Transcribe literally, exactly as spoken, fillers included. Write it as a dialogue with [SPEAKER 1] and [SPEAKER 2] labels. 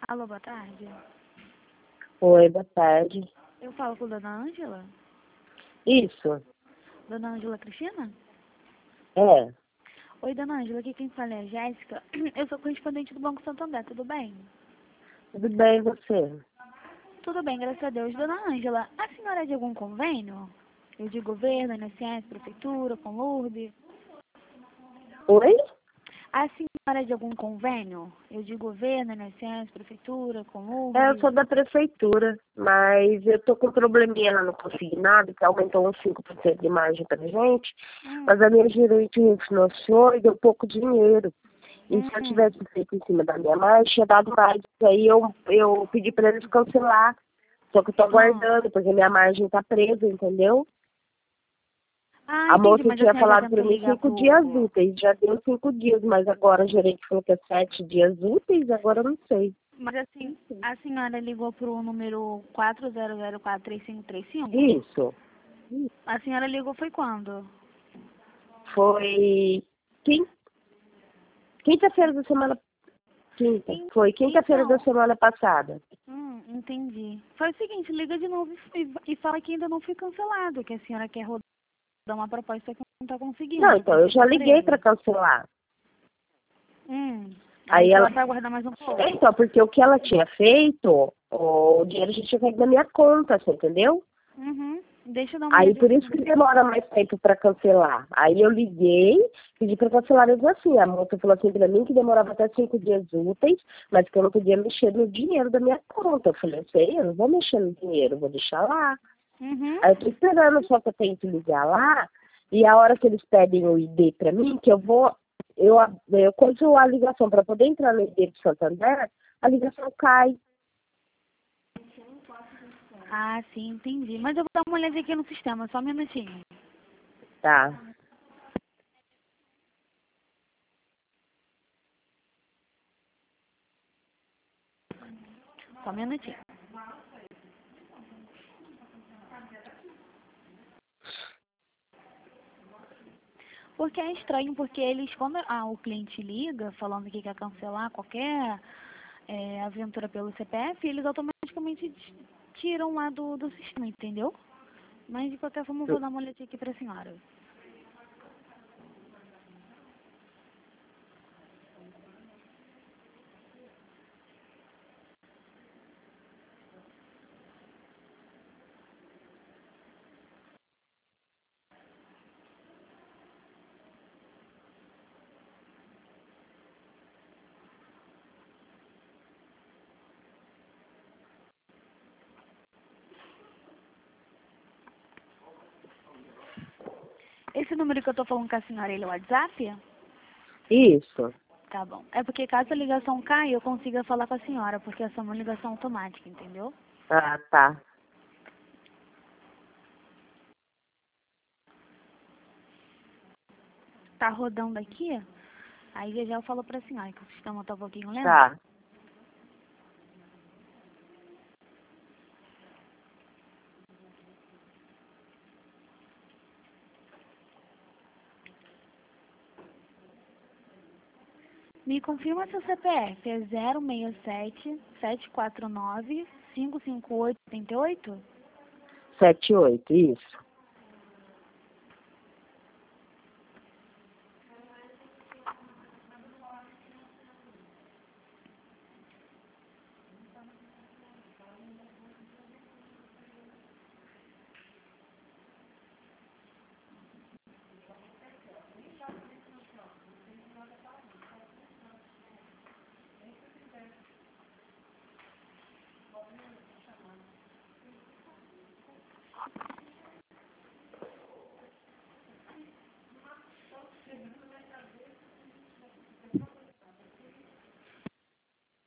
[SPEAKER 1] Alô, boa tarde.
[SPEAKER 2] Oi, boa tarde.
[SPEAKER 1] Eu falo com a dona Ângela?
[SPEAKER 2] Isso.
[SPEAKER 1] Dona Ângela Cristina?
[SPEAKER 2] É.
[SPEAKER 1] Oi, dona Ângela, aqui quem fala é a Jéssica. Eu sou correspondente do Banco Santander, tudo bem?
[SPEAKER 2] Tudo bem, e você?
[SPEAKER 1] Tudo bem, graças a Deus. Dona Ângela, a senhora é de algum convênio? Eu de governo, I N S S, prefeitura, com Lourdes?
[SPEAKER 2] Oi?
[SPEAKER 1] A senhora é de algum convênio? Eu de governo, I N S S, prefeitura, com
[SPEAKER 2] É, eu
[SPEAKER 1] Lourdes?
[SPEAKER 2] sou da prefeitura, mas eu tô com um probleminha lá no consignado, que aumentou uns cinco por cento de margem pra gente,
[SPEAKER 1] Hum,
[SPEAKER 2] mas a minha gerente refinanciou e deu pouco dinheiro. E se eu
[SPEAKER 1] hum.
[SPEAKER 2] tivesse feito em cima da minha margem, tinha dado mais. Aí eu, eu pedi pra eles cancelar. Só que eu tô
[SPEAKER 1] Ah,
[SPEAKER 2] aguardando, porque minha margem tá presa, entendeu?
[SPEAKER 1] ah,
[SPEAKER 2] A
[SPEAKER 1] entendi,
[SPEAKER 2] moça
[SPEAKER 1] mas a
[SPEAKER 2] tinha
[SPEAKER 1] senhora já
[SPEAKER 2] falado para
[SPEAKER 1] tentou
[SPEAKER 2] mim
[SPEAKER 1] ligar
[SPEAKER 2] cinco dias
[SPEAKER 1] pro...
[SPEAKER 2] úteis, já deu cinco dias, mas agora a gerente falou que é sete dias úteis, agora eu não sei.
[SPEAKER 1] Mas assim, a senhora ligou pro número quatro zero zero quatro três cinco três cinco?
[SPEAKER 2] Isso.
[SPEAKER 1] A senhora ligou foi quando?
[SPEAKER 2] Foi quin- quinta-feira da semana. Quinta.
[SPEAKER 1] En-
[SPEAKER 2] Foi quinta-feira da
[SPEAKER 1] Então,
[SPEAKER 2] semana passada.
[SPEAKER 1] hum, entendi. Foi o seguinte, liga de novo e, e fala que ainda não foi cancelado, que a senhora quer rodar uma proposta que não tá conseguindo,
[SPEAKER 2] Não,
[SPEAKER 1] que o
[SPEAKER 2] então, eu
[SPEAKER 1] processo
[SPEAKER 2] já
[SPEAKER 1] tá
[SPEAKER 2] liguei para
[SPEAKER 1] preso.
[SPEAKER 2] cancelar.
[SPEAKER 1] Hum, aí
[SPEAKER 2] Aí
[SPEAKER 1] foi
[SPEAKER 2] ela.
[SPEAKER 1] lá pra aguardar mais um
[SPEAKER 2] É,
[SPEAKER 1] pouco.
[SPEAKER 2] então, porque o que ela tinha feito, o dinheiro já tinha caído na minha conta, você entendeu?
[SPEAKER 1] Uhum, deixa eu dar uma
[SPEAKER 2] Aí
[SPEAKER 1] olhadinha
[SPEAKER 2] por
[SPEAKER 1] aqui
[SPEAKER 2] isso
[SPEAKER 1] no
[SPEAKER 2] que
[SPEAKER 1] sistema.
[SPEAKER 2] demora mais tempo para cancelar. Aí eu liguei, pedi para cancelar mesmo assim. A moça falou assim para mim que demorava até cinco dias úteis, mas que eu não podia mexer no dinheiro da minha conta. Eu falei, eu sei, eu não vou mexer no dinheiro, vou deixar lá.
[SPEAKER 1] Uhum.
[SPEAKER 2] Aí eu tô esperando só que eu tenho que ligar lá, e a hora que eles pedem o I D para mim, que eu vou, eu, eu coiso a ligação para poder entrar no I D do Santander, a ligação cai.
[SPEAKER 1] Ah, sim, entendi. Mas eu vou dar uma olhadinha aqui no sistema, só um minutinho.
[SPEAKER 2] Tá.
[SPEAKER 1] Só um minutinho. Porque é estranho, porque eles, quando ah, o cliente liga falando que quer cancelar qualquer é, aventura pelo C P F, eles automaticamente t- tiram lá do, do sistema, entendeu? Mas de qualquer forma eu vou dar uma olhadinha aqui pra senhora. Esse número que eu tô falando com a senhora, ele é o WhatsApp?
[SPEAKER 2] Isso.
[SPEAKER 1] Tá bom. É porque caso a ligação caia, eu consiga falar com a senhora, porque essa é uma ligação automática, entendeu?
[SPEAKER 2] Ah, tá.
[SPEAKER 1] Tá rodando aqui, aí já já eu falo pra senhora que o sistema tá um pouquinho lento.
[SPEAKER 2] Tá.
[SPEAKER 1] Me confirma seu C P F, é zero seis sete, sete quatro nove, cinco cinco oito, oito oito?
[SPEAKER 2] Sete, oito, isso.